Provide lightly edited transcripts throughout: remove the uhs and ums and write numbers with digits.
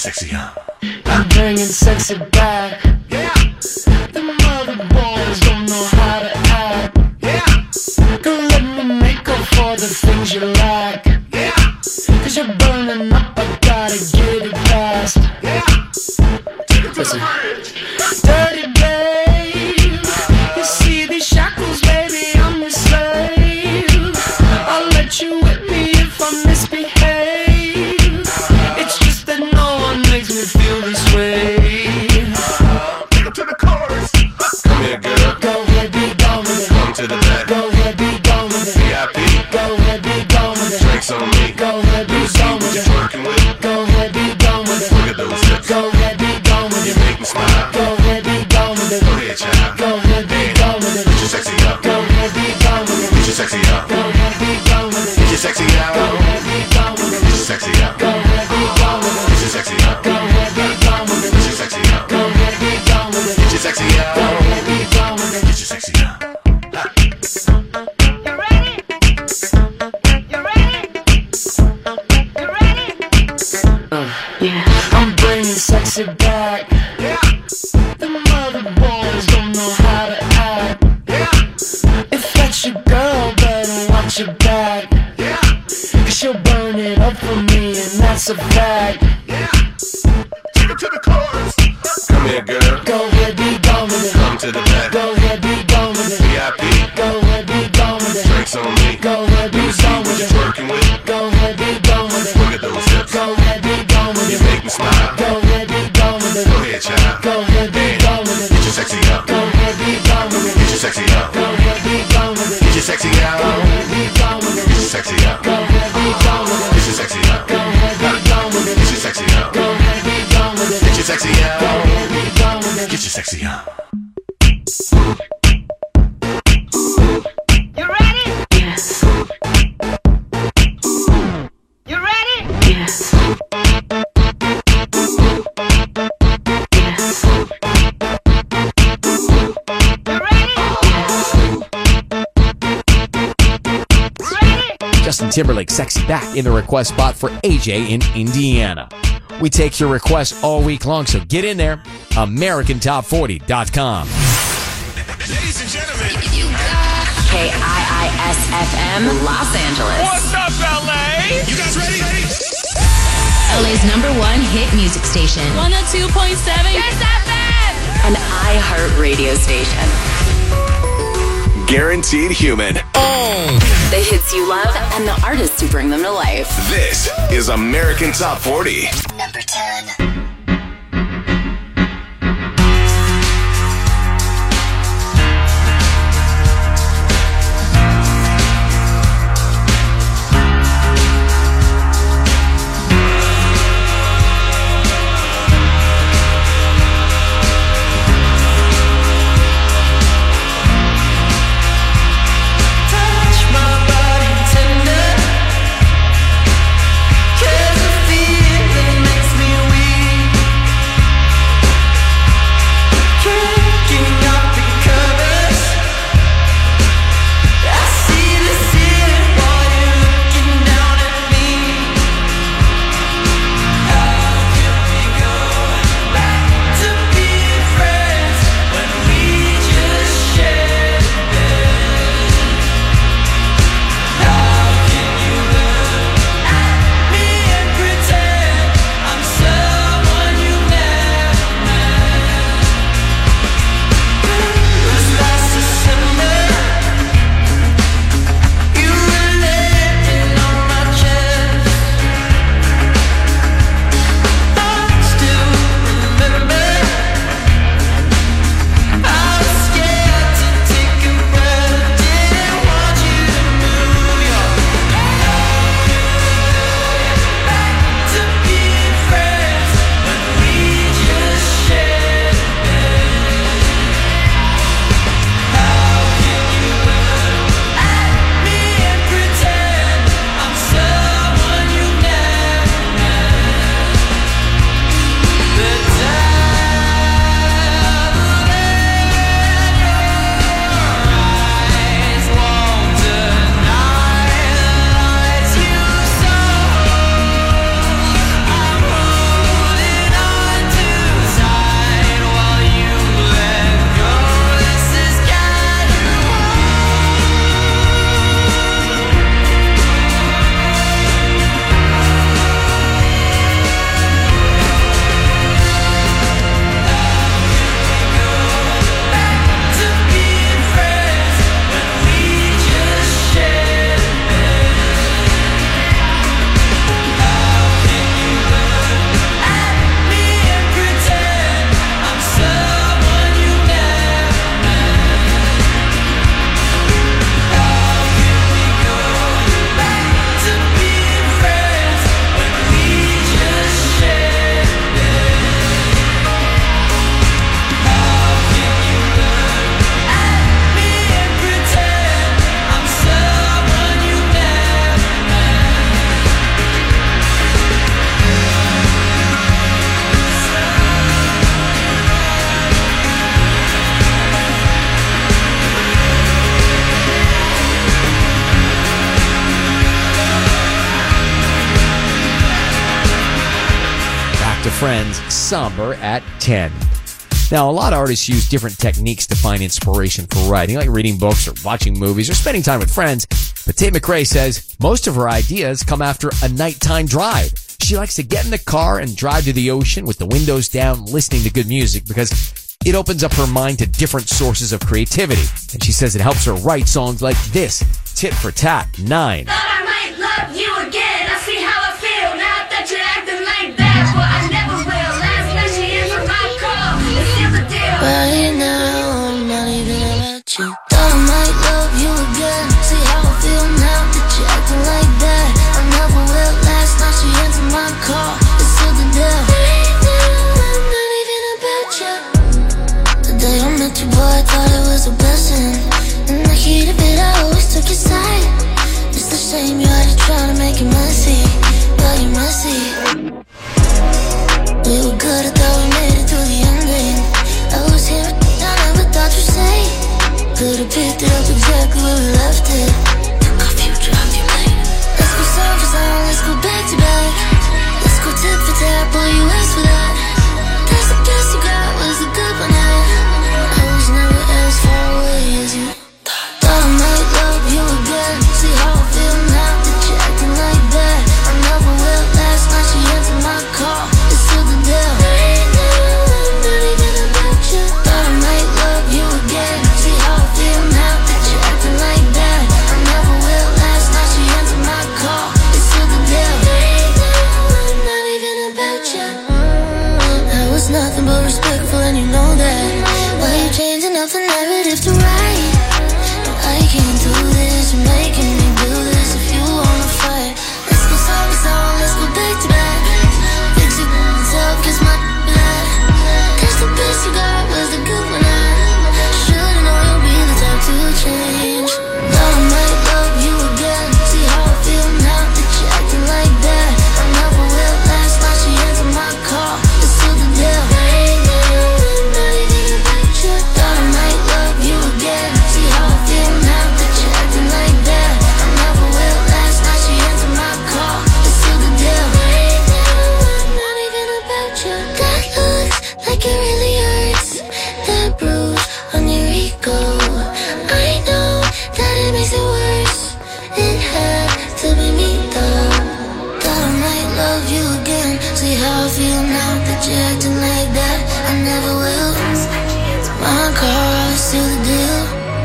sexy up. I'm bringing sexy back. Yeah. The mother boys don't know how to act. Yeah. Go let me make up for the things you lack. Yeah. Cause you're burning up, I gotta get it fast. Yeah. Take it to Listen. the bridge. Dirty babe, you see these shackles, baby, I'm your slave. I'll let you whip me if I misbehave. It's just that no one makes me feel this way. Take it to the chorus. Come here, girl. Go ahead, be gone with it. Come to the back. Go ahead, be gone with it. VIP. Go ahead, be gone with it. Drinks on me. Go ahead, be gone with What you it. twerking with? Go ahead, be gone with it. Look at those hips. Go ahead, be gone with You it. make me smile. Go ahead, be gone with it. Go ahead, child. Go ahead, be gone with it. Get your sexy up. Go ahead, be gone with it. Get your sexy up. Go ahead, be gone with it. Get your sexy out. Go ahead, be gone with it. Get your sexy up. Go ahead, be gone with it. Get your sexy up. Go ahead, be gone with it. Get your sexy up. Go ahead, be gone with it. Get your sexy Go up. ahead, be gone with it. Get your sexy up. You ready? You ready? You ready? Yeah, I'm bringing sexy back. Yeah. The mother boys don't know how to act. Yeah. If that's your girl, better watch your back. Yeah. Cause she'll burn it up for me, and that's a fact. Yeah. Take it to the chorus. Come here, girl. Go ahead, be gone with it. Come to the back. Go ahead, be gone with it. VIP. Go ahead, be gone with it. Drinks on me. Go ahead, be gone What with you it. twerking with? Go ahead, be gone with it. Look at those hips. Go ahead, be gone with You it. make me smile. Go ahead, be gone with it. Go ahead, child. Go ahead, be gone with it. Get your sexy up. Go ahead, be gone with it. Get your sexy up. Go ahead, be gone with it. Get your sexy Go out. ahead, be gone with it. Get your sexy up. Go ahead, be gone with it. Get your sexy up. Go ahead, be gone with it. Get your sexy up. Go ahead, be gone with it. Get your sexy Go out. ahead, be gone with it. Get your sexy up. You ready? Yes, You ready? yes, yes, You ready? Ready? Justin Timberlake Sexy Back in the request spot for AJ in Indiana. We take your requests all week long, so get in there. AmericanTop40.com. Ladies and gentlemen. KIIS-FM, Los Angeles. What's up, LA? You guys ready? LA's #1 hit music station. 102.7 Yes, FM! An iHeart radio station. Guaranteed human. The hits you love and the artists who bring them to life. This is American Top 40. Number 10. touch my body tender. 'Cause the feeling makes me weak. Friends, Somber at 10. Now, a lot of artists use different techniques to find inspiration for writing, like reading books or watching movies or spending time with friends. But Tate McRae says most of her ideas come after a nighttime drive. She likes to get in the car and drive to the ocean with the windows down, listening to good music because it opens up her mind to different sources of creativity. And she says it helps her write songs like this, Tit for Tat, 9. Thought I might love you again. I see how I feel now that you're acting like that. But I never will. Last night she answered my call. It's still the deal. Right now, I'm not even about you. Thought I might love you again. See how I feel now that you're acting like that. I never will. Last night she answered my call. It's still the deal. Right now, I'm not even about you. The day I met you, boy, I thought it was a blessing. In the heat of it, I always took your side. It's the shame you had to try to make it messy. But you're messy. We were good, I thought we made it through the ending. I was here, I never thought you'd say. Could've picked it up exactly where we left it. Took off you, dropped you late. Let's go song for song, let's go back to back. Let's go tit for tat, boy, you asked for that. That's the best you got, was a good one. I was never as far away as you. Thought I might love you again. See how I feel now that you're acting like that. I never will. Last night she answered my call. It's still the deal. Right now, I'm not even about you. Thought I might love you again. See how I feel now that you're acting like that. I never will. Last night she answered my call. It's still the deal. Right now, I'm not even about you. I was nothing but respectful and you know that. Why you changing up the narrative to right? I can't do this, you're making me do this. If you wanna fight, let's go song for song, let's go back to back. Fix it up, kiss my back. Cause the best you got was the good one. I should've known you'll be the type to change. Thought I might love you again. See how I feel now that you're acting like that. I never will. Last night she answered my call. It's still the deal. Right now, I'm not even about you. Thought I might love you again. See how I feel now that you're acting like that. I never will. Last night she answered my call. It's still the deal. Right now, I'm not even about you. That looks like it really hurts. That bruise on your ego. I know that it makes it worse. It had to be me though. Thought I might love you again. See how I feel now that you're acting like that. I never will. My car, it's still the deal.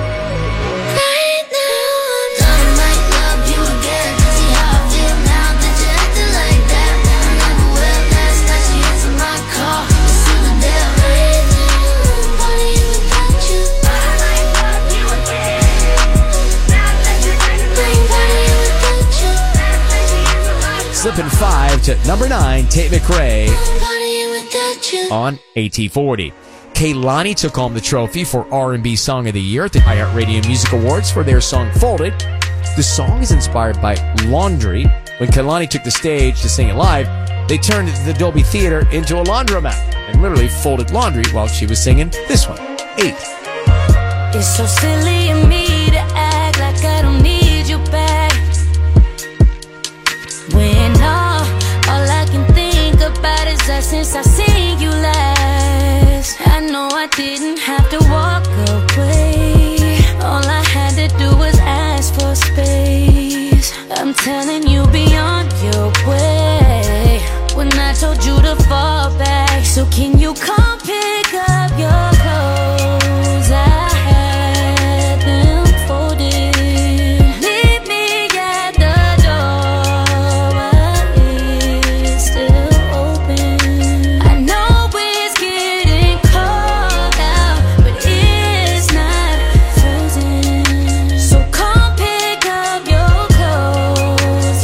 Right now, thought I might love you again. See how I feel now that you're acting like that. I never will. Last night she answered my call. It's still the deal. Right now, I'm partying without you. Thought I might love you again. Now that you're acting like that. I'm partying without you. Last night she answered my call. Slipping 5 to number 9, Tate McRae I'm partying without you. on AT40. Kehlani took home the trophy for R&B Song of the Year at the iHeartRadio Music Awards for their song Folded. The song is inspired by laundry. When Kehlani took the stage to sing it live, they turned the Dolby Theater into a laundromat and literally folded laundry while she was singing this one, 8. It's so silly of me to act like I don't need you back. When all I can think about is us since I seen you last. I know I didn't have to walk away. All I had to do was ask for space. I'm telling you, be on your way. When I told you to fall back, so can you come pick up your clothes? I had them folded. Leave me at the door, it's still open. I know it's getting cold out, but it's not frozen. So come pick up your clothes.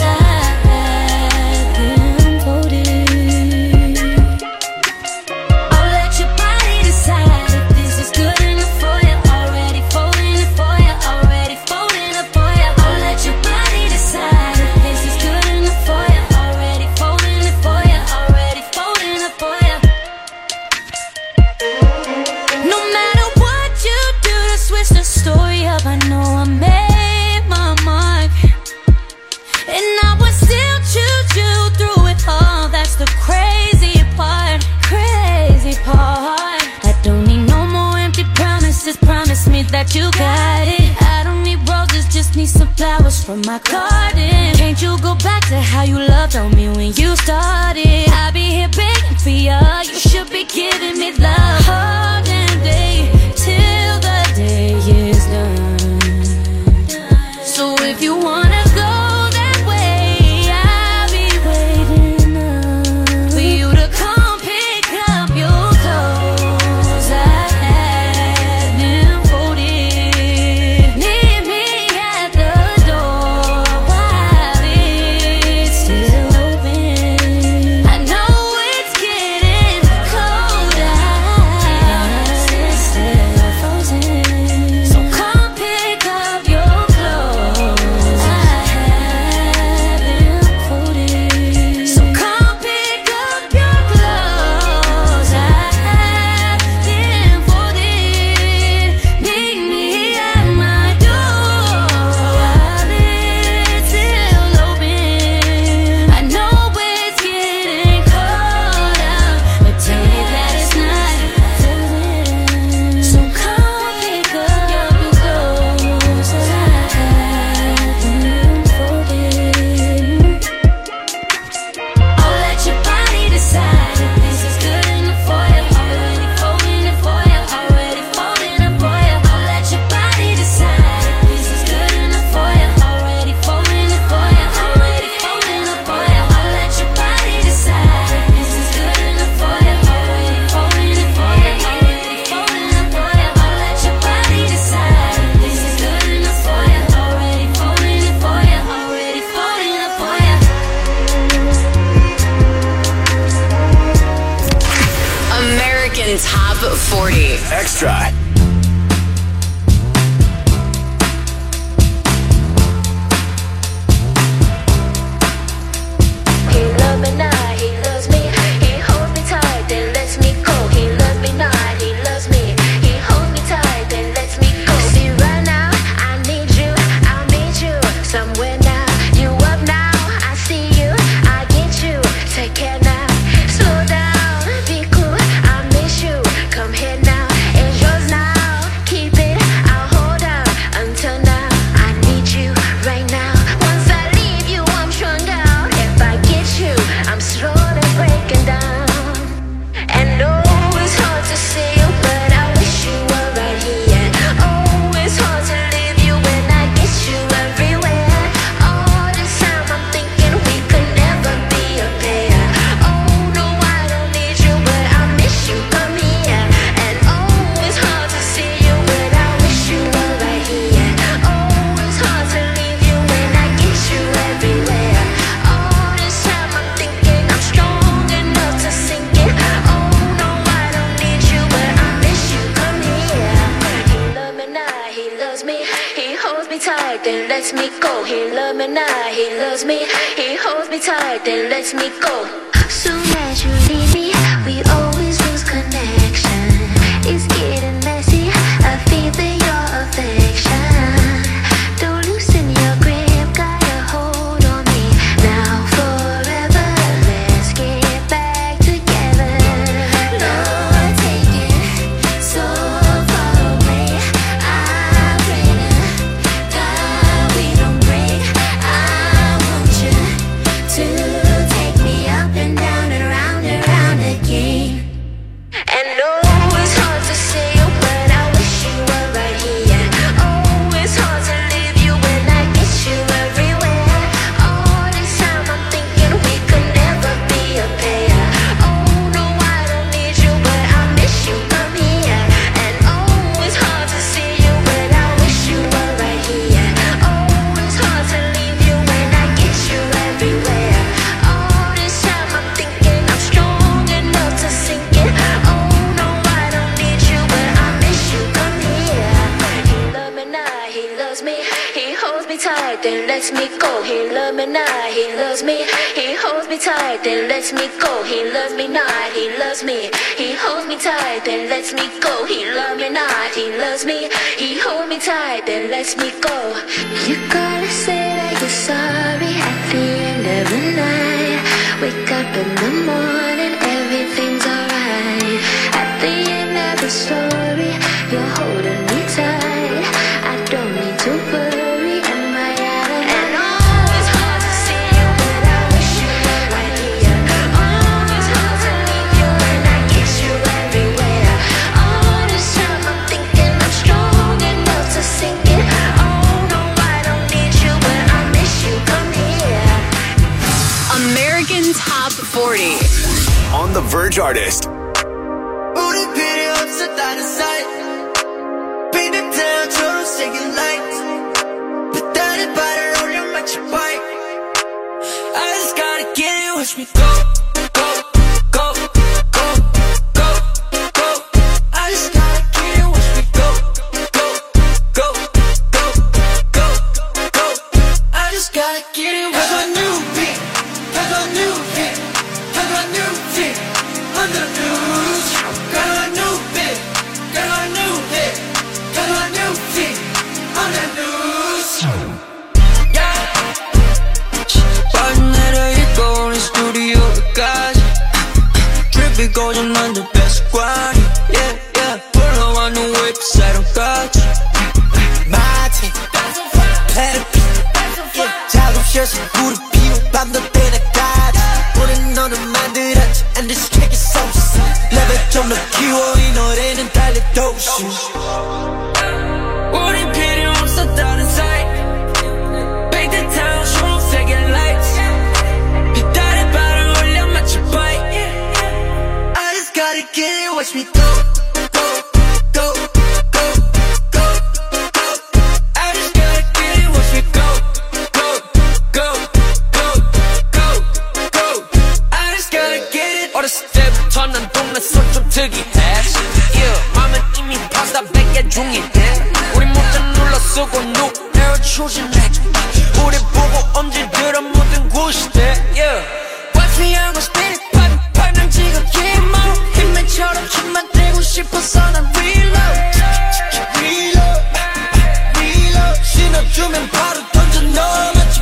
flowers from my garden. Can't you go back to how you loved on me when you started? I'll be here begging for ya. You should be giving me love all damn day till the day is done. So if you wanna go that way, I'll be waiting up for you to come pick up your clothes. I had them folded. Meet me at the door while it's still open. I know it's getting cold out, it's still frozen. So come pick up your clothes. I have them folded. So come pick up your clothes. I have them folded. Meet me at my door while it's still open. I know it's getting cold out, but tell me that it's not till then. So come pick up your clothes. I have them folded. I'll let your body decide if this is good enough for you. Already folding it for you. Already folding it for you. I'll let your body decide if this is good enough for you. Already folding it for you. Already folding it for you. I'll let your body decide if this is good enough for you. Already folding it for you. Already folding it for you. I'll let your body decide if this is good enough for you. Already folding it for you. Already folding it for you. American Top 40. Extra. He loves me not, he loves me. He holds me tight, then lets me go. He loves me not, he loves me. He holds me tight, then lets me go. See right now, I need you, I'll meet you somewhere now. You up now, I see you, I get you. Take care now, slow down, be cool. I miss you, come here now. It's yours now, keep it, I'll hold out until now. I need you right now. Once I leave you, I'm strung out. If I get you, I'm slowly breaking down. And oh, it's hard to see you, but I wish you were right here. Oh, it's hard to leave you when I get you everywhere. All this time I'm thinking we could never be a pair. Oh no, I don't need you, but I miss you, come here. And oh, it's hard to see you, but I wish you were right here. Oh, it's hard to leave you when I get you everywhere. All this time I'm thinking I'm strong enough to sink it. Oh no, I don't need you, but I miss you, come here. He loves me not, he loves me. He holds me tight, then lets me go. He loves me not, he loves me. He holds me tight, then lets me go. Soon as you leave me, we always lose connection. It's getting messy, I feel your affection. Don't loosen your grip, got a hold on me. Now forever, let's get back together. Lord, take it so far away. I pray to God we don't break. I want you to take me up and down and round again. And oh, it's hard to see you, but I wish you were right here. Oh, it's hard to leave you when I get you everywhere. All this time I'm thinking we could never be a pair. Oh no, I don't need you, but I miss you, come here. And oh, it's hard to see you, but I wish you were right here. Oh, it's hard to leave you when I get you everywhere. All this time I'm thinking I'm strong enough to sink it. Oh no, I don't need you, but I miss you, come here. He loves me not, he loves me. He holds me tight, then lets me go. He loves me not, he loves me. He holds me tight, then lets me go. He loves me not, he loves me. He holds me tight, then lets me go. He loves me not, he loves me. He holds me tight, then lets me go. You gotta say that you're sorry at the end of the night. Wake up in the morning, everything's alright. At the end of the story, you're holding me tight. I don't need to worry, am I out the Verge artist. 우리 필요 없었다는 사이 빛은 태양처럼 새긴 lights 빛다리 발을 올려 마치 bike I just gotta get it, watch me go go go go go go I just gotta get it, watch me go go go go go go I just gotta get it, watch me new beat, got a new hit, got a new hit under the news. Got a new bit, got a new hit, got a new thing on the news. Yeah. partner 있고 우리 스튜디오까지 트립이 고정한 the best quality. Yeah, yeah. 불러와 new 웹사이트까지. My team, play the beat. 작업실에서 무릎 피우 밤도 때나까지. 우린 너를 만들었지 and this track is so sick. 레벨 좀 더 키워 이 노래는 달려도 우린 필요 없었다는 사이 Paint the town 초록색의 lights 빛다리 발을 올려 마치 bike I just gotta get it, watch me go go go go go go I just gotta get it, watch me go go go go go go I just gotta get it 어렸을 때부터 난 동네 손좀 특이해 맘은 이미 파스타 100개 중이네 우리 모자 눌러 쓰고 누에어 추진해 우리 보고 엄지들어 모든 구시대 Watch me 하고 spin it 팔면 지금 힘어 힘맨처럼 춤만 떼고 싶어서 난 reload reload reload 신어주면 바로 던져 넣어 마치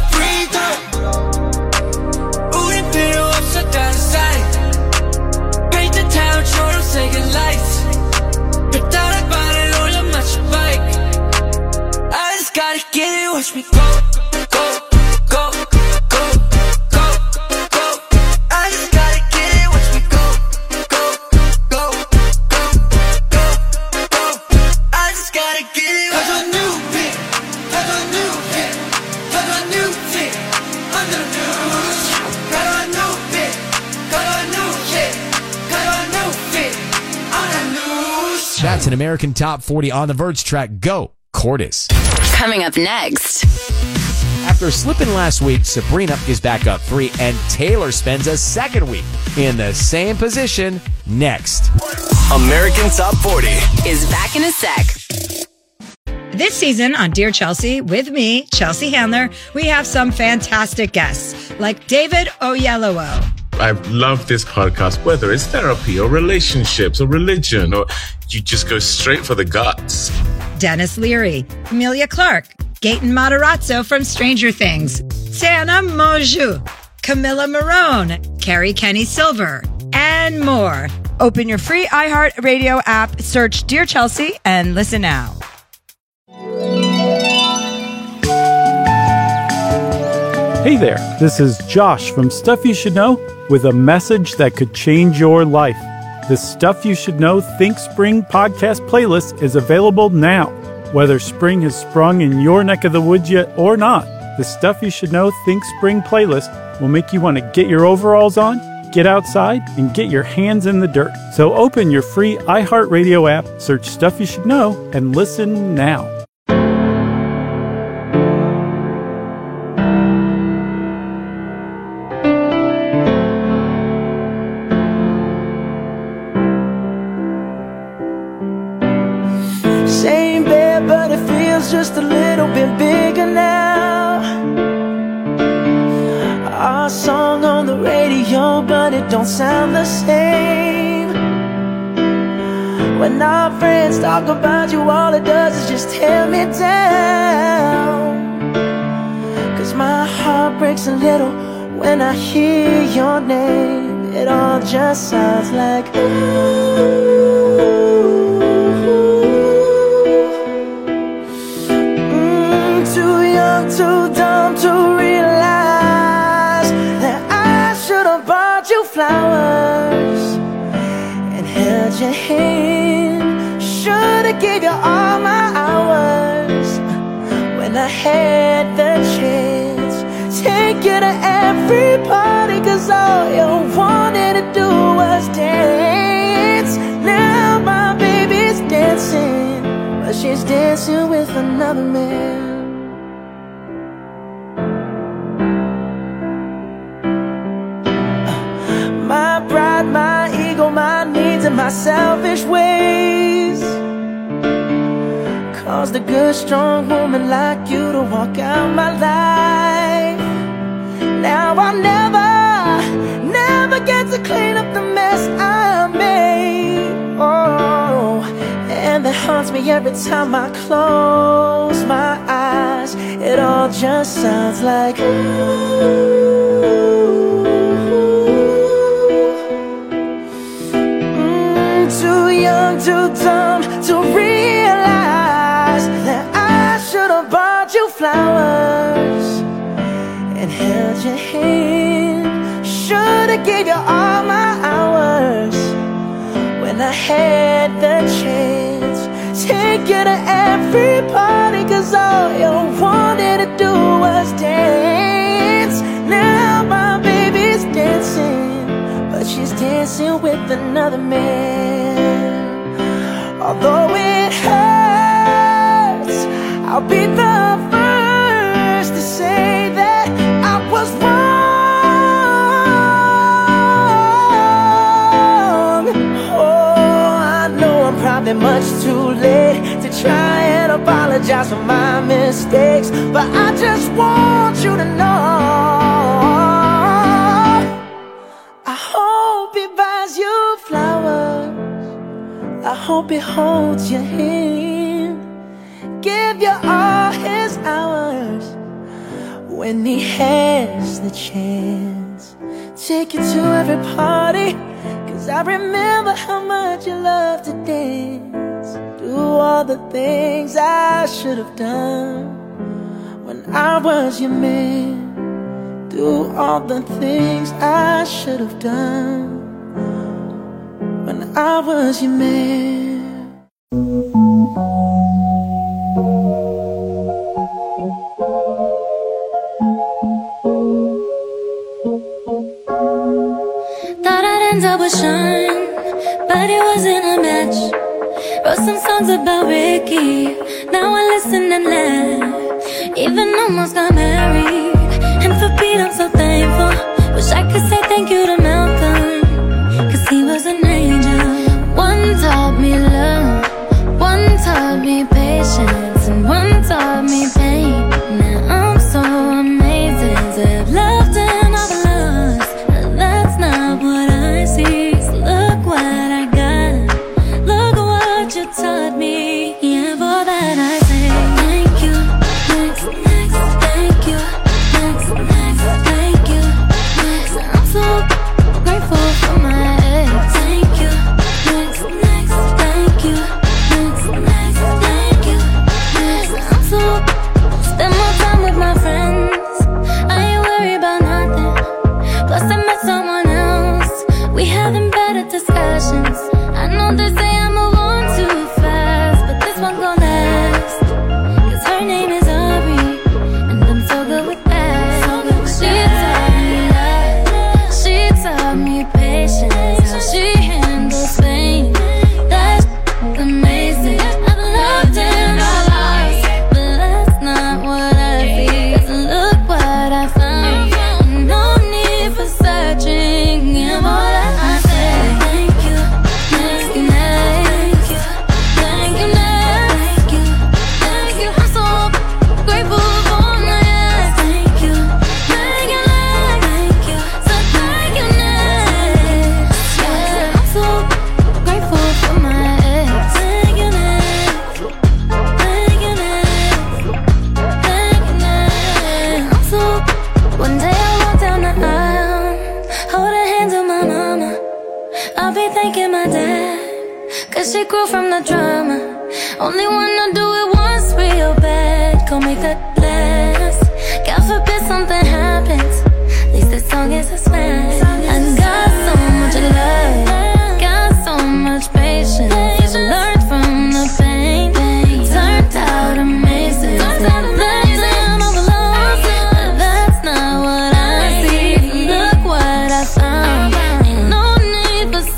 freedom 우린 필요 없었다는 사이 Paint the town 초록색의 lights 빛다리 발을 올려 마치 bike I just gotta get it, watch me go go go go go go I just gotta get it, watch me go go go go go go I just gotta get it got a new beat, got a new hit, got a new thing under the news got a new beat, got a new hit, got a new thing on the news That's an American Top 40 on the Verge track. Go, Cordis. Coming up next. After slipping last week, Sabrina is back up 3, and Taylor spends a second week in the same position. Next. American Top 40. Is back in a sec. This season on Dear Chelsea, with me, Chelsea Handler, we have some fantastic guests like David Oyelowo, I love this podcast, whether it's therapy or relationships or religion, or you just go straight for the guts. Dennis Leary, Emilia Clarke, Gaten Matarazzo from Stranger Things, Tana Mongeau, Camilla Marone, Carrie Kenny Silver, and more. Open your free iHeartRadio app, search Dear Chelsea, and listen now. Hey there, this is Josh from Stuff You Should Know with a message that could change your life. The Stuff You Should Know Think Spring podcast playlist is available now. Whether spring has sprung in your neck of the woods yet or not, the Stuff You Should Know Think Spring playlist will make you want to get your overalls on, get outside, and get your hands in the dirt. So open your free iHeartRadio app, search Stuff You Should Know, and listen now. Same bed, but it feels just a little bit bigger now. Our song on the radio, but it don't sound the same. When our friends talk about you, all it does is just tear me down. 'Cause my heart breaks a little when I hear your name. It all just sounds like ooh. Too dumb to realize that I should have bought you flowers and held your hand. Should have gave you all my hours when I had the chance. Take you to every party, 'cause all you wanted to do was was dance. Now my baby's dancing, but she's dancing with another man. My pride, my ego, my needs, and my selfish ways caused a good, strong woman like you to walk out my life. Now I'll never get to clean up the mess I made. Oh, and that haunts me every time I close my eyes. It all just sounds like too young, too dumb to realize that I should have bought you flowers and held your hand. Should have gave you all my hours when I had the chance. Take you to every party, cause all you wanted to do was dance. Now my baby's dancing, but she's dancing with another man. Although it hurts, I'll be the first to say that I was wrong. Oh, I know I'm probably much too late to try and apologize for my mistakes, but I just want you to know I hope he buys you flowers, I hope he holds your hand, give you all his hours when he has the chance. Take you to every party, cause I remember how much you love to dance. Do all the things I should have done when I was your man. Do all the things I should have done when I was your man. Thought I'd end up with Sean, but it wasn't a match. Wrote some songs about Ricky, now I listen and laugh. Even almost got married, and for Pete I'm so thankful. Wish I could say thank you to Malcolm, cause he was an angel. One taught me love, one taught me patience, and one taught me pain. Now I'm so amazing to have loved and I've lost, but that's not what I see. So look what I got, look what you taught me. Yeah, for that I say thank you, next, next, thank you, next, next, thank you, next. I'm so grateful for my ex. Thank you, next, next, thank you, next, next, thank you, next. I'm so spend more time with my friends, I ain't worried about nothing. Plus I met someone else, we having better discussions. I know they say I move on too fast, but this one gon' last, cause her name is Aubrey, and I'm so good with that. She taught me love, she taught me patience, how she handles pain. That's amazing. I've loved and I lost, but that's not what I see. So look what I found, no need for searching. Yeah, more that I say thank you, thank you, thank you, thank you, thank you, thank you. I'm so grateful for my ex. Thank you, thank you, thank you, so thank you, next. Yeah, I'm so grateful for my ex. Thank you, next. Thank you, next. Thank you, next. I'm so. One day I walk down the aisle, hold her hands of my mama. I'll be thanking my dad, cause she grew from the drama. Only wanna do it once real bad, go make that last. God forbid something happens, at least this song is a smash. I got so much love, got so much patience. I learned from the pain, turned out amazing. Turned out amazing, I'm lost, but that's not what I see. Look what I found, ain't no need for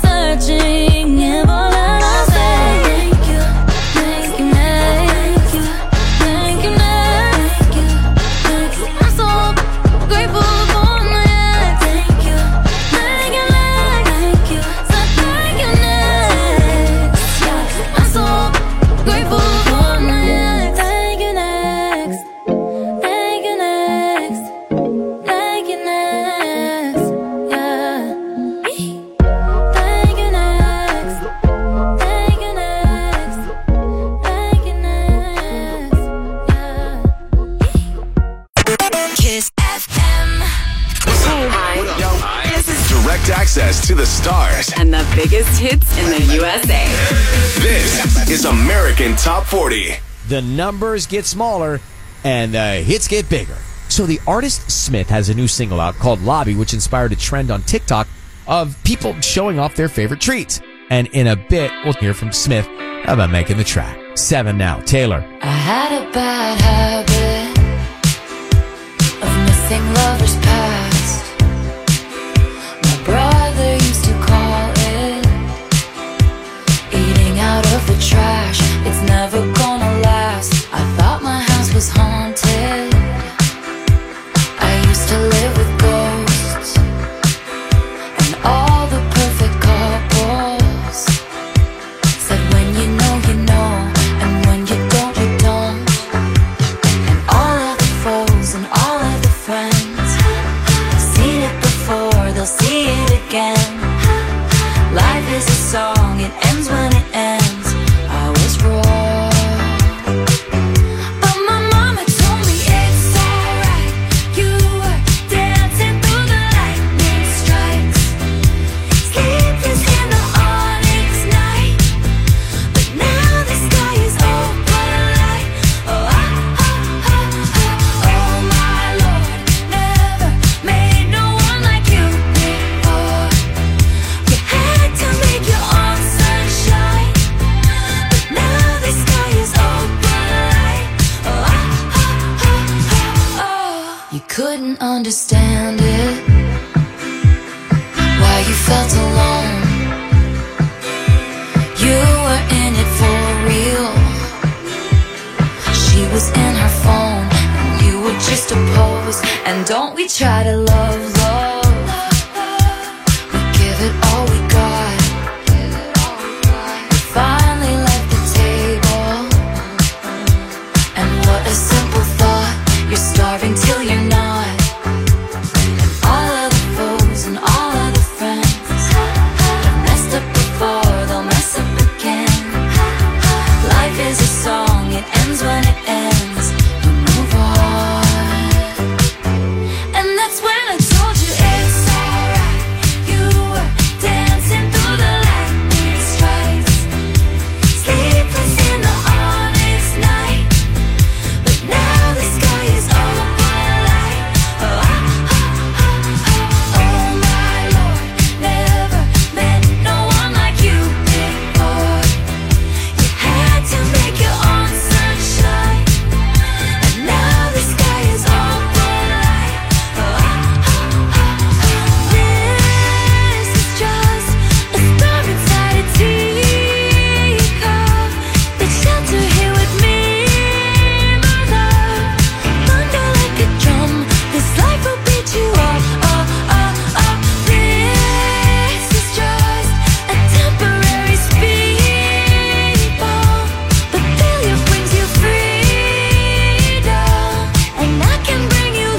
FM. Hi. This is direct access to the stars and the biggest hits in the USA. This is American Top 40. The numbers get smaller and the hits get bigger. So the artist Smith has a new single out called Lobby, which inspired a trend on TikTok of people showing off their favorite treats. And in a bit, we'll hear from Smith about making the track. 7 now, Taylor. I had a bad habit of missing lovers past. My brother used to call it eating out of the trash. It's never gonna last. I thought my house was haunted. I used to live with ghosts and all the perfect couples said when you know, you know, and when you don't, you don't. And all of the foes and all of the friends seen it before, they'll see it again. Life is a song, it ends when it ends. I was wrong, but my mama told me it's alright. You were dancing through the lightning strikes, sleepless in the onyx night. But now the sky is open light. Oh, oh my Lord, never made no one like you before. You had to make your own sunshine, but now the sky is open light. Oh, you couldn't understand it, why you felt alone. You were in it for real. She was in her phone, and you were just a pose. And don't we try to love, we give it all we got. We finally left the table, and what a simple thought. You're starving till you're not. And all of the foes and all of the friends have messed up before, they'll mess up again. Life is a song, it ends when it ends. You move on. And that's when I told you it's alright. You were dancing through the lightning strikes, sleepless in the onyx night. But now the sky is open light. Oh my Lord, never met no one like you before. You had to make your own sunshine, and now the sky is open light. This is just a star inside a teacup. Let's shelter here with me, my love. Thunder like a drum, this life will beat you up, up, up, up. This is just a temporary speed bump, but failure brings you freedom, and I can bring you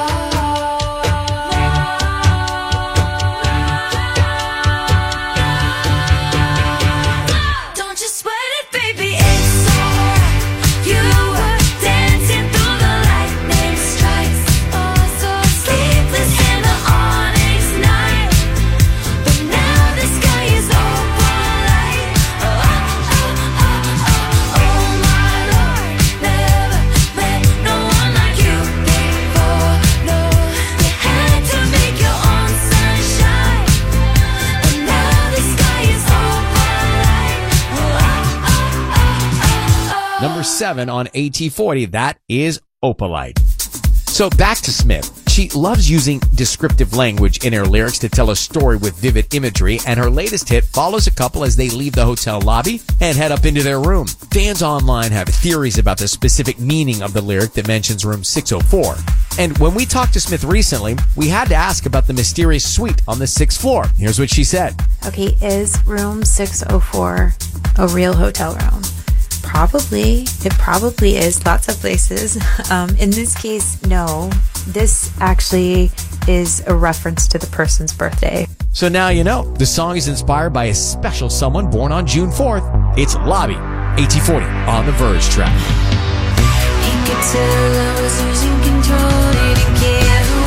love. Don't you sweat it, baby, it's alright. You were dancing through the lightning strikes, so sleepless in the onyx night. But now the sky is open light. Oh my Lord, never met no one like you before. No, you had to make your own sunshine, but now the sky is open light. Number 7 on AT40, that is Opalite. So back to Smith. She loves using descriptive language in her lyrics to tell a story with vivid imagery, and her latest hit follows a couple as they leave the hotel lobby and head up into their room. Fans online have theories about the specific meaning of the lyric that mentions room 604. And when we talked to Smith recently, we had to ask about the mysterious suite on the 6th floor. Here's what she said. Okay, is room 604 a real hotel room? Probably. It probably is. Lots of places. In this case, no. This actually is a reference to the person's birthday. So now you know. The song is inspired by a special someone born on June 4th. It's Lobby, AT40 on the Verge track. You could tell I was losing control, didn't care who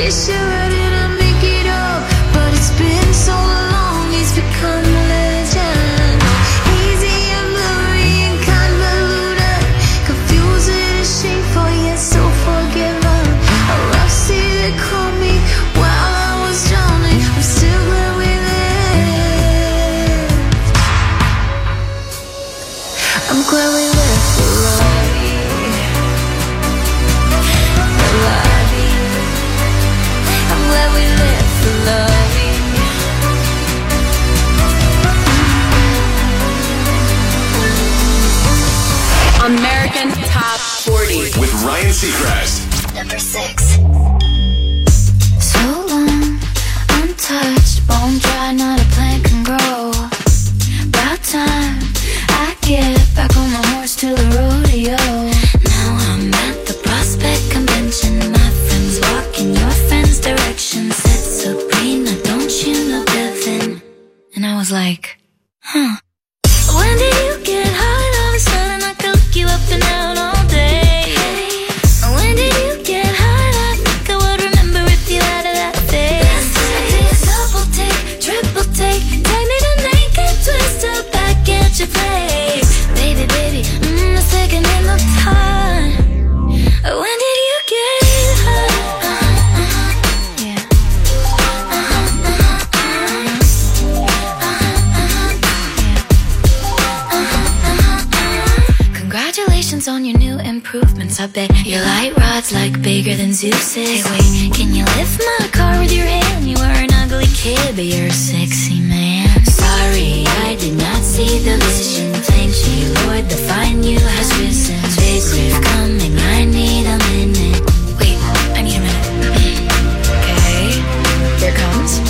sure I didn't make it up, but it's been so long, he's become a legend. Easy and blurry and convoluted, confusing and shameful yet so forgiven. A rough sea that caught me while I was drowning. I'm still glad we lived. I'm glad we lived for love. I'm glad we live for loving. American Top 40 with Ryan Seacrest. Number 6. So long, untouched, bone dry, not a plant can grow. About time I get back on my horse to the rodeo. Now I'm at the Prospect Convention. My friends walk in your friend's direction. Said Sabrina, don't you know Devin? And I was like, huh. When did you get hot? All of a sudden I could look you up and out all day. When did you get hot? I think I would remember if you had that face. I take a double take, triple take, take me to naked, twist up back at your place. Baby, baby, a second in the time. When did you get hot? Yeah. Congratulations on your new improvements. I bet your light rod's like bigger than Zeus's. Hey, wait, can you lift my car with your hand? You were an ugly kid, but you're a sexy man. Sorry, I did not see the vision. Thank you, Lord, the fine you has risen. Space wave coming, I need a minute. Wait, I need a minute. Okay, here it comes.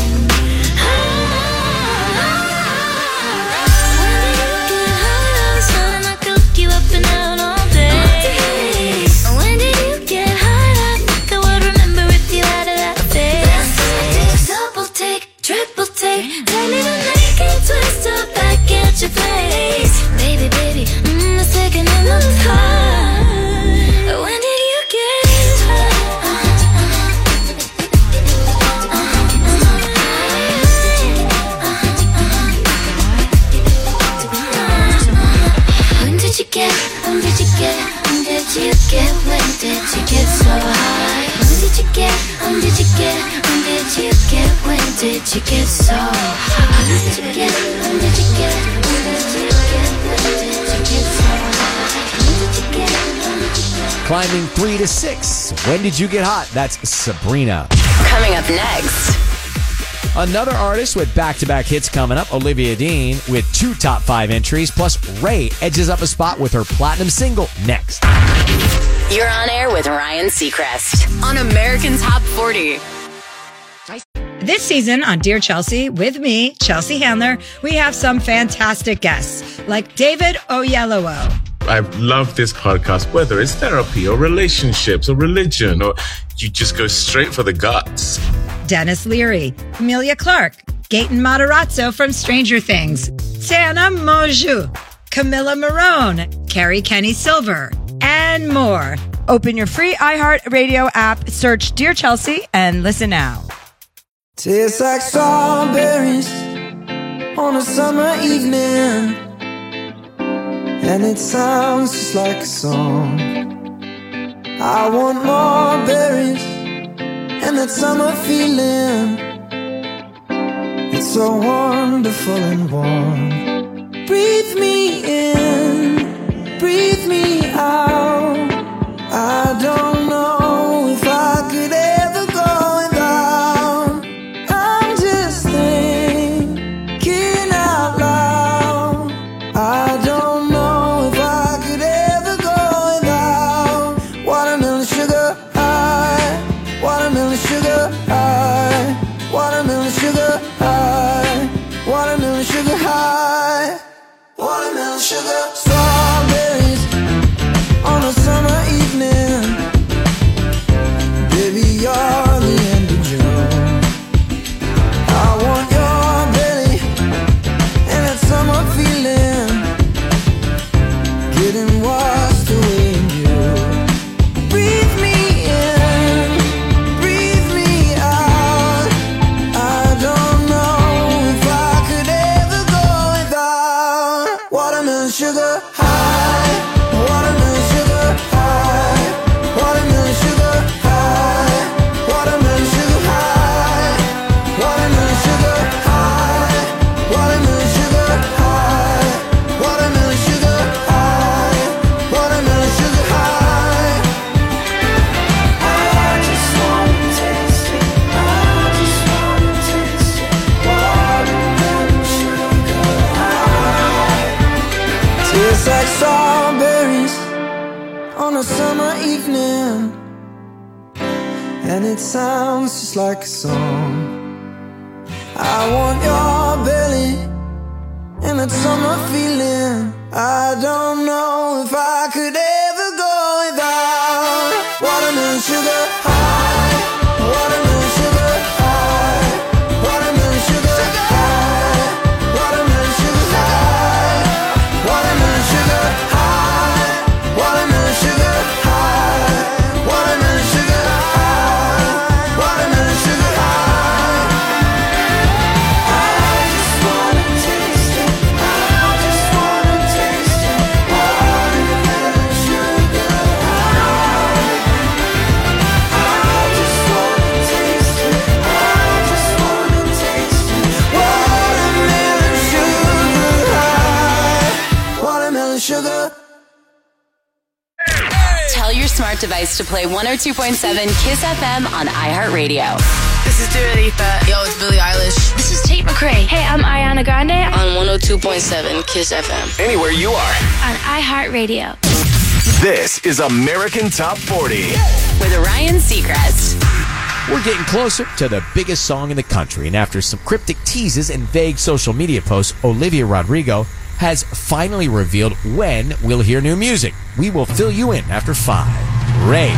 Your face, baby, baby, a second in the time. When did you get When did you get, when did you get, when did you get, when did you get so high? When did you get, when did you get, when did you get, when did you get so high? When did you get, when did you get? Climbing 3 to 6. When did you get hot? That's Sabrina. Coming up next. Another artist with back-to-back hits coming up, Olivia Dean, with 2 top 5 entries. Plus, Ray edges up a spot with her platinum single next. You're on air with Ryan Seacrest on American Top 40. This season on Dear Chelsea, with me, Chelsea Handler, we have some fantastic guests like David Oyelowo. I love this podcast, whether it's therapy or relationships or religion, or you just go straight for the guts. Dennis Leary, Emilia Clarke, Gaten Matarazzo from Stranger Things, Santa Moju, Camilla Marone, Carrie Kenny Silver, and more. Open your free iHeartRadio app, search Dear Chelsea, and listen now. Tastes like strawberries on a summer evening, and it sounds just like a song. I want more berries and that summer feeling. It's so wonderful and warm. Breathe me in, breathe me out. I don't know if I could ever go without. I'm just thinking out loud. I don't know if I could ever go without watermelon sugar high, watermelon sugar high, watermelon sugar high, watermelon sugar high, watermelon sugar. Strawberries on a summer evening, baby, you're the end of June. I want your belly and that summer feeling, getting washed away in you. Breathe me in, breathe me it sounds just like a song. I want your belly and that summer feeling. I don't know if I could ever go without watermelon sugar high, watermelon sugar high, watermelon sugar high, watermelon sugar high, watermelon sugar high, watermelon sugar high, watermelon sugar high, watermelon sugar high. I just wanna taste it. I just wanna taste it. Watermelon sugar high. I just wanna taste it. I just wanna taste it. Watermelon sugar high. Watermelon sugar. Tell your smart device to play 102.7 Kiss FM on iHeartRadio. This is Dua Lipa. Yo, it's Billie Eilish. This is Tate McRae. Hey, I'm Ariana Grande On 102.7 Kiss FM. Anywhere you are. on iHeartRadio. This is American Top 40. With Ryan Seacrest. We're getting closer to the biggest song in the country, and after some cryptic teases and vague social media posts, Olivia Rodrigo has finally revealed when we'll hear new music. We will fill you in after 5. Ray.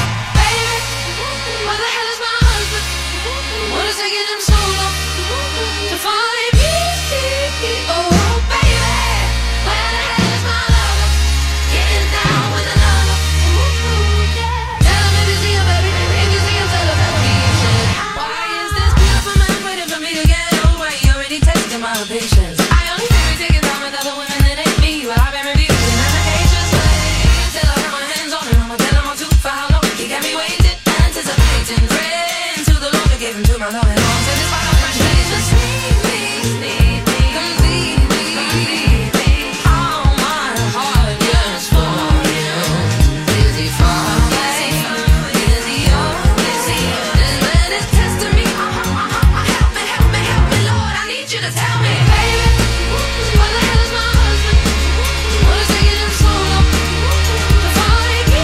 Where the hell is my husband? What is taking him so long to find me? Oh, baby, where the hell is my lover? Getting down with another. Tell him if you see him, baby. If you see him, tell him he should. Why is this beautiful man waiting for me to get over? He already tested my patience. I only feel taking time with other women that ain't me. Well, I've been refusing medications till I put my hands on him. I'ma tell him I'm too for how long. He got me waiting, anticipating, praying to the Lord to give him to my loving arms. And it's my frustration. Sneak me, come see me. All my heart yearns for you. Is he far away? Is he always here? This man is testing me. Help me, help me, help me, Lord. I need you to tell me, baby. Where the hell is my husband? What is taking him so long to find me?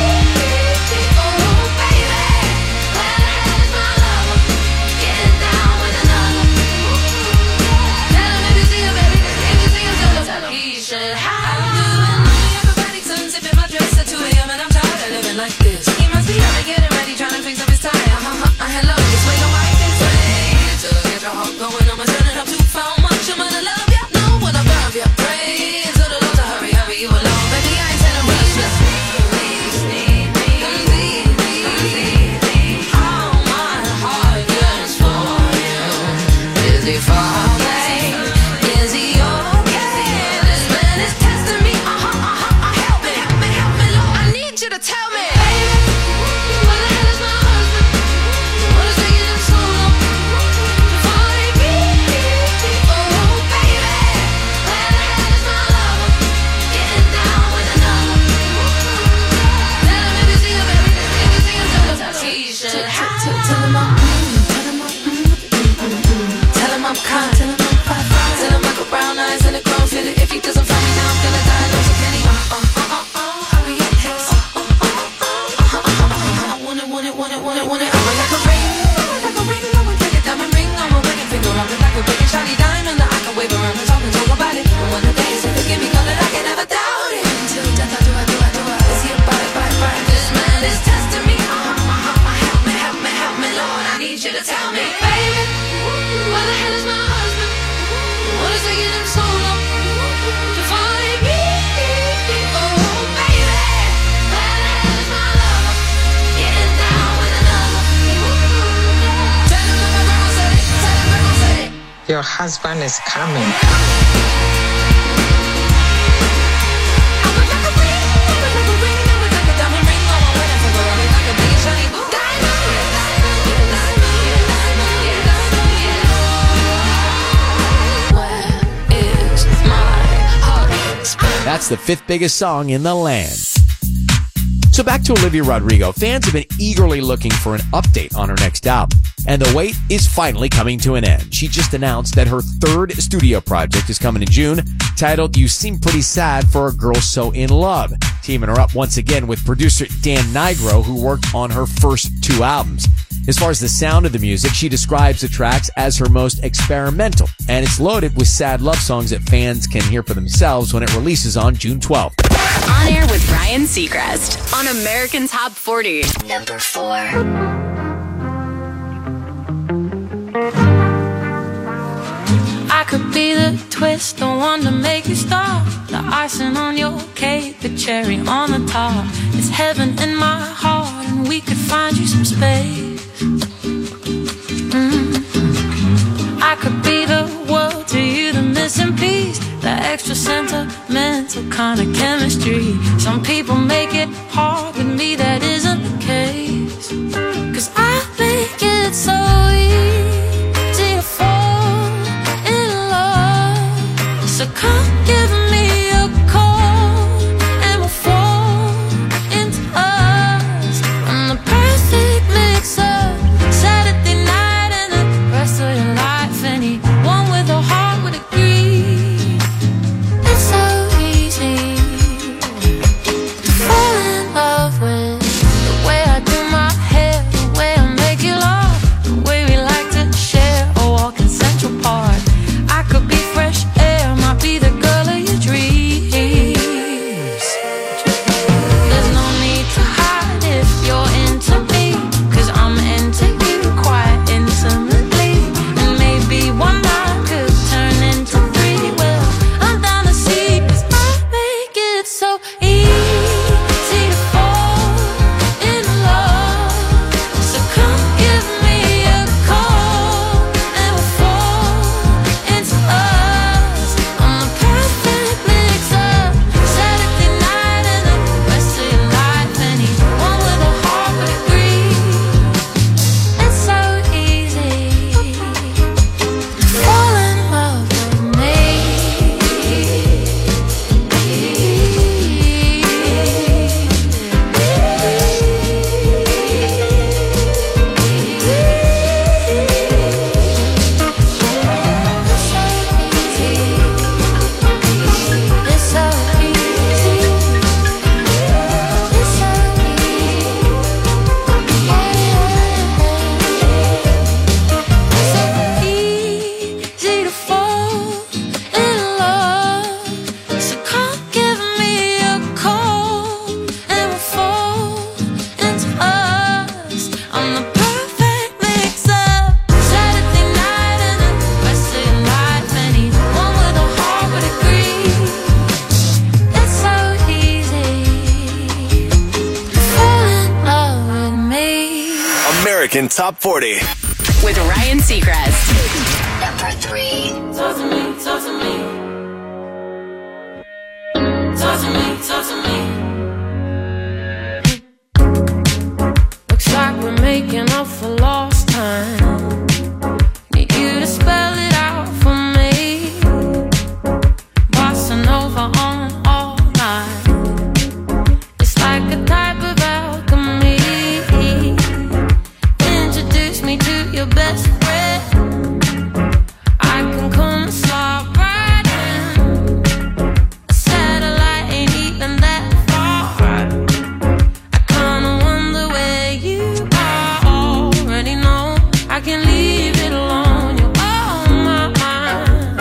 Oh, baby, where the hell is my lover? Getting down with another. Tell him if you see him, baby. If you see him, tell him he should have. I'm doing me acrobatics and zipping my dress at 2 a.m. and I'm tired of living like this. He must be out getting ready, trying to fix up his tie. Hello, just wait, don't wipe this way. Till I get your heart going, I'ma turn it up to how much I'm gonna love ya. Know what I love ya. Pray to the Lord to hurry you along. Baby, I ain't telling me. Just sneak me, come see me. All my heart yearns for you. Is he far away? Is he okay? This man is testing me. Help me, help me, help me, Lord. I need you to tell me, baby. Where the hell is my husband? What is taking him so long to find me? Oh, baby, where the hell is my lover? Getting down with another. Tell him if you see him, baby. If you see him, tell him he should have. Tell him I'm tell him I'm kind. Tell him I'm fine. Tell him I got brown eyes and a grown fitted. If he doesn't find me now, I'm gonna diagnose a penny. Hurry up, yes. I want it, want it, want it, want it, want it. I'm like a ring, like a ring. I'm like a diamond ring on my wedding finger. I'm like a big and shiny diamond that I can wave around and talk about it. And when the days if you give me color, I can never doubt it. Until death, I do. Is he a bye? This man is testing me. Help me, help me, help me, Lord. I need you to tell me, baby. Where the hell is my husband? What is taking him so long to find me? Oh, baby, where the hell is my lover? Getting down with another. Tell him that my grandma said it. Tell him grandma said it. Your husband is coming. That's the 5th biggest song in the land. So back to Olivia Rodrigo. Fans have been eagerly looking for an update on her next album, and the wait is finally coming to an end. She just announced that her 3rd studio project is coming in June, titled You Seem Pretty Sad for a Girl So In Love, teaming her up once again with producer Dan Nigro, who worked on her first 2 albums. As far as the sound of the music, she describes the tracks as her most experimental, and it's loaded with sad love songs that fans can hear for themselves when it releases on June 12th. On Air with Ryan Seacrest on American Top 40. Number 4. I could be the twist, the one to make you stop, the icing on your cake, the cherry on the top. It's heaven in my heart, and we could find you some space. I could be the world to you, the missing piece, the extra sentimental kind of chemistry. Some people make it hard, with me that isn't the case. 'Cause I think it's so easy to fall in love. So come give me a call and we'll fall into us. I'm the perfect mix-up, Saturday night and the rest of your life. Anyone with a heart would agree. It's so easy to fall in love with the way I do my hair, the way I make you laugh, the way we like to share a walk in Central Park. I could be fresh air, might be the girl of your dreams. There's no need to hide if you're into me, 'cause I'm into you quite intimately. And maybe one night could turn into 3. Well, I'm down to see, 'cause I make it so easy to fall in love. So come give me a call and we'll fall into us. I'm the perfect mix-up, Saturday night and the rest of your life. Anyone with a heart would agree. It's so easy to fall in love with me. It's so easy. It's so easy to fall in love. So come give me a call and we'll fall into us. I'm the perfect mix-up, Saturday night and the rest of your life. Anyone with a heart would agree. It's so easy to fall in love with me. American Top 40. With Ryan Seacrest. Number 3. Talk to me, talk to me. Talk to me, talk to me. Looks like we're making up for lost time. Need you to spell it out for me. Bossa Nova on all night. It's like a type of alchemy. Introduce me to your best friend. I can come and slide right in. A satellite ain't even that far. I kinda wonder where you are. Already know I can leave it alone. You're on my mind.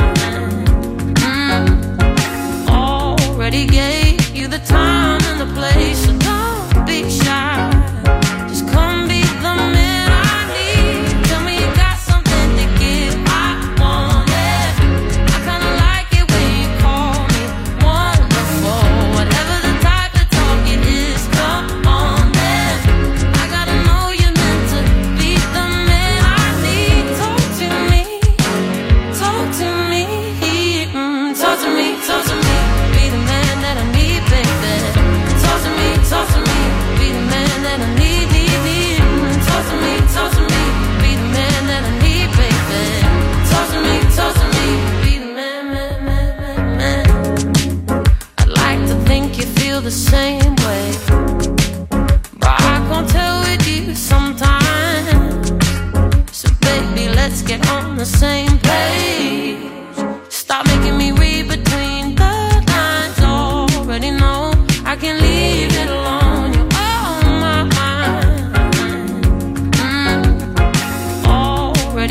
Already gave you the time and the place, so don't be shy. Just come be the man I need. Tell me you got something to give. I want it. I kinda like it when you call me wonderful. Whatever the type of talk it is, come on then. I gotta know you're meant to be the man I need. Talk to me, talk to me, talk to me, talk to me. Be the man that I need, baby. Talk to me, be the man that I need, need. Talk to me, be the man that I need, baby. Talk to me, be the man, man. I'd like to think you feel the same way, but I can't tell with you sometimes. So baby, let's get on the same page. Stop making me read between the lines. Already know I can leave it alone. You're on my mind.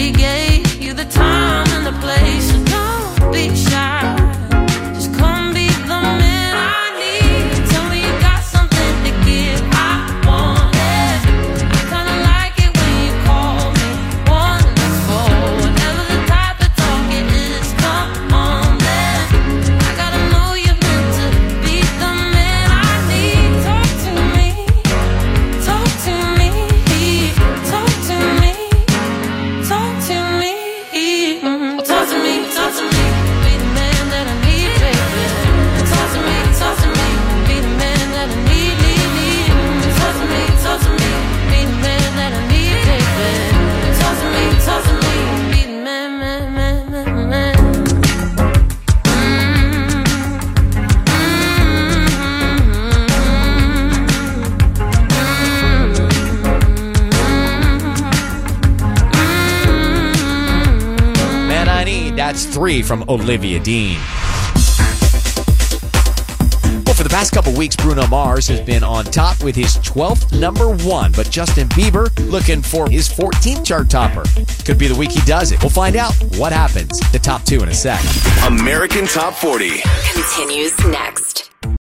already gave you the time and the place, so don't be shy. Just come be the man I need. Tell me you got something to give, I want it. I kinda like it when you call me wonderful. Whatever the type of talk it is, come on then. I gotta know you're meant to be the man I need. Talk to me, talk to me, talk to me, talk to me, talk to me, talk to me. Be the man that I need, baby. Talk to me, be the man that I need, need. Talk to me, be the man that I need, baby. Talk to me, be the man, man. Man I Need, that's 3 from Olivia Dean. Well, for the past couple weeks, Bruno Mars has been on top with his 12th number 1, but Justin Bieber looking for his 14th chart topper. Could be the week he does it. We'll find out what happens. The top 2 in a sec. American Top 40. Continues next.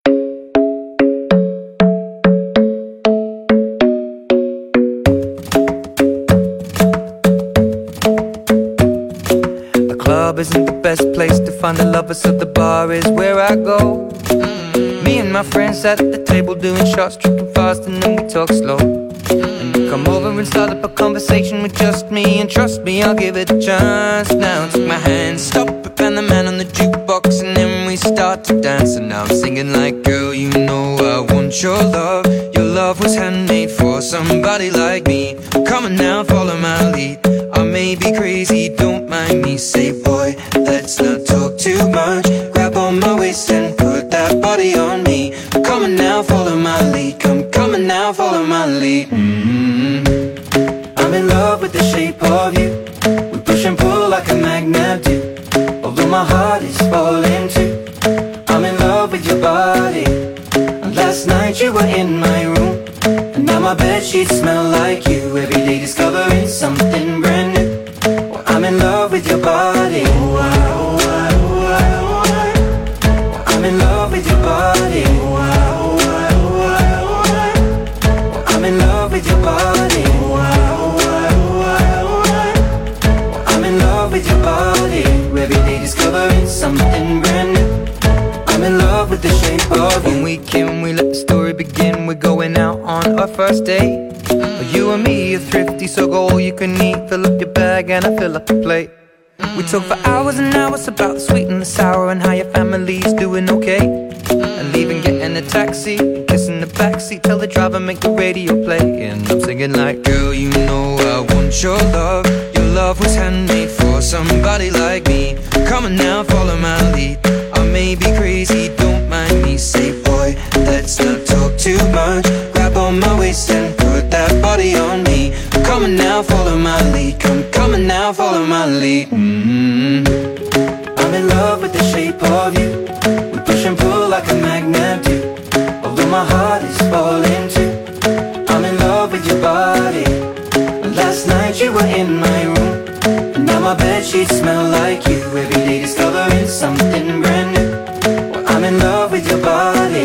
The club isn't the best place to find a lover, so the bar is where I go. Me and my friends sat at the table doing shots, tripping fast, and then we talk slow. And you come over and start up a conversation with just me, and trust me, I'll give it a chance. Now take my hand, stop it, and the man on the jukebox, and then we start to dance. And now I'm singing like, girl, you know I want your love. Your love was handmade for somebody like me. Come on now, follow my lead. I may be crazy, don't mind me. Say, boy, let's not talk too much. Grab on my waist and put that body on me. Come on now, follow my lead. Come on now, follow my lead. I'm in love with the shape of you. We push and pull like a magnet do. Although my heart is falling too. I'm in love with your body. Last night you were in my room, and now my bedsheets smell like you. Every day discovering something brand new. Well, I'm in love with your body. I'm in love with your body. I'm in love with your body. I'm in love with your body. Every day discovering something brand new. I'm in love with the shape of you. When we came, we let the story begin. We're going out on our first date. You and me are thrifty, so go all you can eat. Fill up your bag and I fill up the plate. We talk for hours and hours about the sweet and the sour, and how your family's doing okay. And leaving, getting a taxi, kissing the backseat, tell the driver make the radio play. And I'm singing like, girl, you know I want your love. Your love was handmade for somebody like me. Come on now, follow my lead. I may be crazy, don't mind me. Say, boy, let's not talk too much. Grab on my waist and put that body on me. Come on now, follow my lead. Come on now, follow my lead. I'm in love with the shape of you. We push and pull like a magnet do. Although my heart is falling too. I'm in love with your body. Last night you were in my room, and now my bedsheets smell like you. Every day discovering something brand new. Well, I'm in love with your body.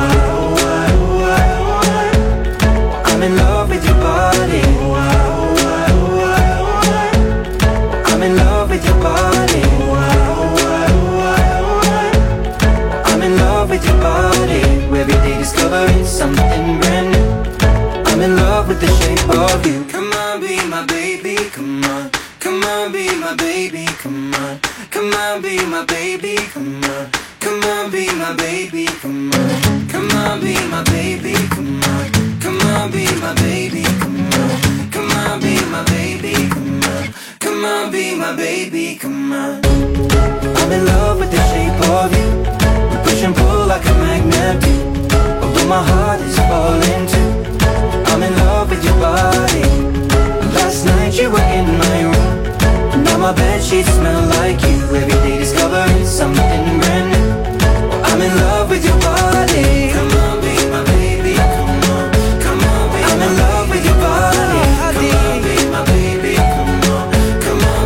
I'm in love with your body. I'm in love with your body. I'm in love with your body. Every day discovering something brand new. I'm in love with the shape of you. Come on, be my baby, come on. Come on, be my baby, come on. Come on, be my baby, come on. Come on, be my baby, come on. Come on, be my baby, come on. Come on, be my baby, come on. Come on, be my baby, come on. Come on, be my baby, come on. I'm in love with the shape of you. We push and pull like a magnet do. Although my heart is falling too. I'm in love with your body. Last night you were in my room, and now my bedsheets smell like you. Every day discovering something brand new. Well, I'm in love with your body. Come on, be my baby. Come on, come on, be I'm in love with your body. Come on, be my baby. Come on, come on,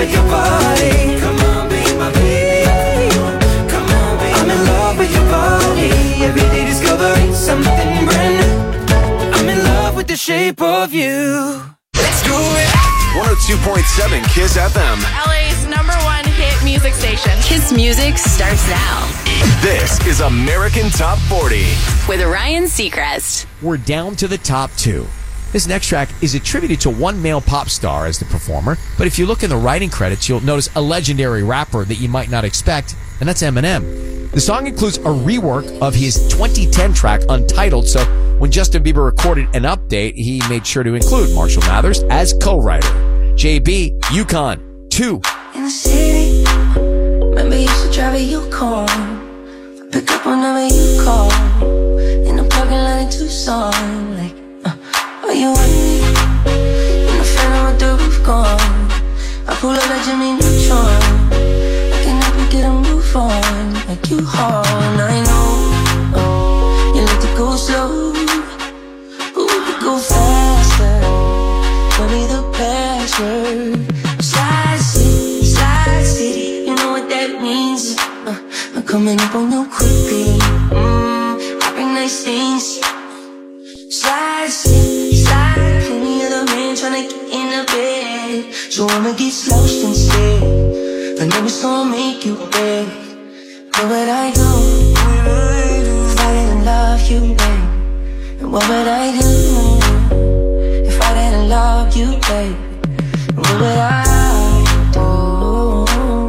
with your body. Come on, be my baby. Come on, be I'm in love with your body. Every day discovering something brand new. I'm in love with the shape of you. Let's do it. 102.7 Kiss FM. LA's #1 hit music station. Kiss Music starts now. This is American Top 40 with Ryan Seacrest. We're down to the top 2. This next track is attributed to one male pop star as the performer, but if you look in the writing credits, you'll notice a legendary rapper that you might not expect, and that's Eminem. The song includes a rework of his 2010 track Untitled, so when Justin Bieber recorded an update, he made sure to include Marshall Mathers as co-writer. JB, Yukon, 2. In the city, remember you used to drive a Yukon. Pick up whenever you call. In the parking lot in Tucson, like, are you with me? In the phantom with the roof gone. I pull up like Jimmy Neutron. I can help you get a move on. Like you hard, I know. You like to go slow, but we could go faster. Tell me the password. Slide city, you know what that means. I'm coming up on you quickly. I bring nice things. Slide city, plenty of the men tryna get in the bed, so I'ma get slouched instead. I know it's gonna make you beg. What would I do if I didn't love you, babe? And what would I do if I didn't love you, babe? And what would I do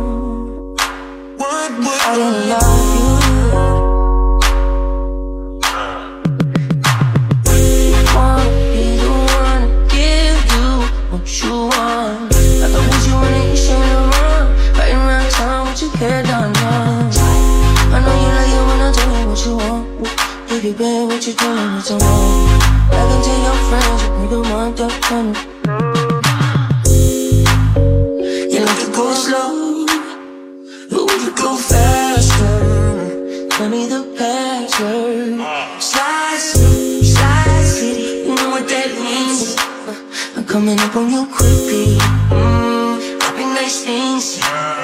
if I didn't love you? You want, like I want you when you shouldn't run. Right around town with your hair done, I know you like it when I tell you what you want. If you bad, what you doing, what's wrong? I can tell your friends, you don't want that coming. You like to go slow, but we could go faster. Tell me the password. Slide city, you know what that means. I'm coming up on you quickly. I bring nice things.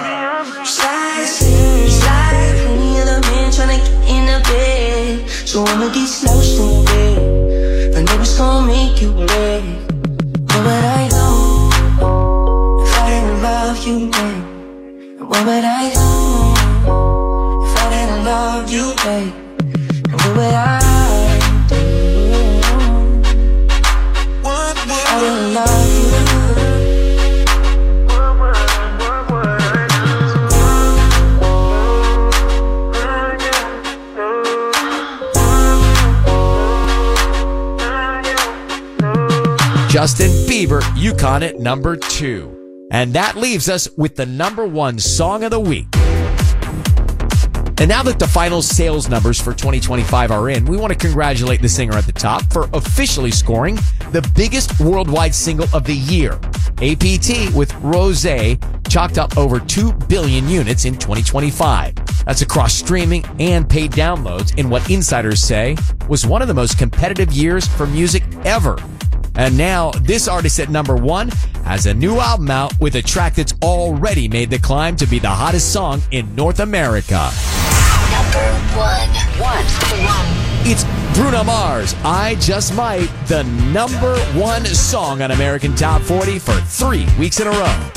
Slide, plenty of the men tryna get in the bed, so I'ma get slouched in bed. I know it's gonna make you beg. What would I do if I didn't love you, babe? What would I do if I didn't love you, babe? What would I do if I didn't love you? Justin Bieber, Yukon at number 2. And that leaves us with the number 1 song of the week. And now that the final sales numbers for 2025 are in, we want to congratulate the singer at the top for officially scoring the biggest worldwide single of the year. APT with Rosé chalked up over 2 billion units in 2025. That's across streaming and paid downloads in what insiders say was one of the most competitive years for music ever. And now, this artist at number 1 has a new album out with a track that's already made the climb to be the hottest song in North America. Number 1. It's Bruno Mars, I Just Might, the number 1 song on American Top 40 for 3 weeks in a row.